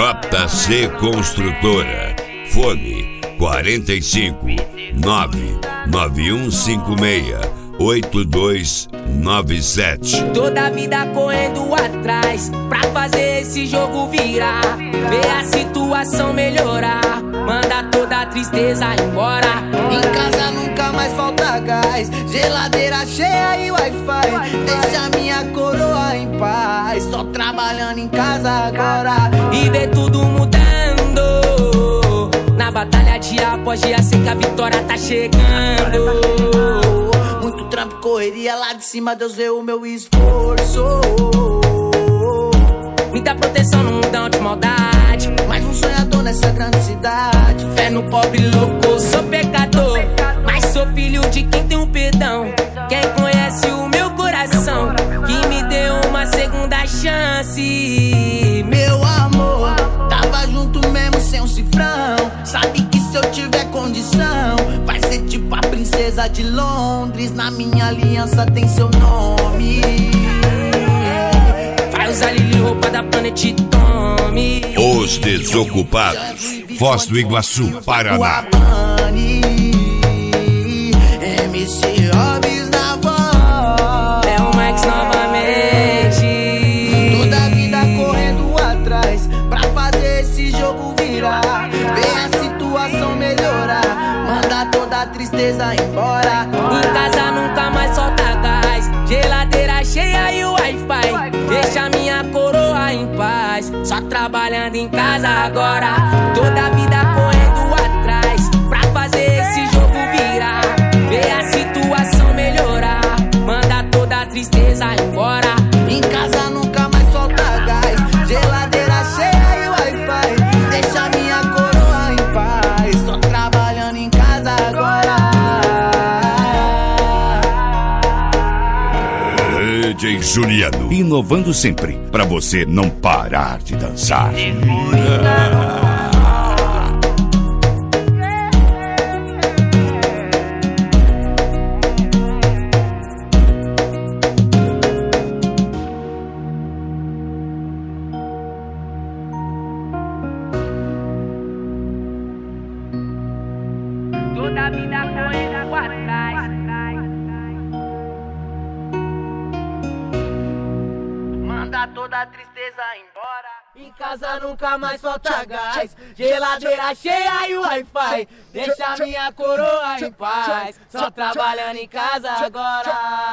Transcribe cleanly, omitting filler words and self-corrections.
JC Construtora. Fone 45 99156 8297. Toda vida correndo atrás pra fazer esse jogo virar, ver a situação melhorar, manda toda a tristeza embora. Em casa nunca mais falta gás, geladeira cheia e Wi-Fi. Deixa minha coroa em paz, só trabalhando em casa agora. E ver tudo mudando na batalha dia após dia, sei que a vitória tá chegando. Muito trampo, correria lá de cima, Deus vê o meu esforço. Muita proteção no mundão de maldade, mais um sonhador nessa grande cidade. Fé no pobre louco, sou pecador, mas sou filho de quem tem um perdão. Quem conhece o meu coração, que me deu uma segunda chance. Meu amor, tava junto mesmo sem um cifrão. Sabe que se eu tiver condição, vai ser tipo a princesa de Londres. Na minha aliança tem seu nome. Vai usar Lili, roupa da Planet Tommy. Os Desocupados, Foz do Iguaçu, Paraná. MC Hobbs na voz. É o Max novamente. Toda a vida correndo atrás pra fazer esse jogo virar, ver a situação melhorar, mandar toda a tristeza embora. Em casa nunca mais solta gás, geladeira cheia e o Wi-Fi. Deixa minha coroa em paz, só trabalhando em casa agora. Toda a vida correndo atrás pra fazer esse jogo virar, ver a situação melhorar, manda toda a tristeza embora. Em casa nunca mais solta gás, geladeira cheia e Wi-Fi. Deixa minha coroa em paz, só trabalhando em casa agora. DJ Juliano, inovando sempre, pra você não parar de dançar. Toda a vida correndo atrás, manda toda a tristeza embora. Em casa nunca mais falta gás, geladeira cheia e Wi-Fi. Deixa minha coroa em paz, só trabalhando em casa agora.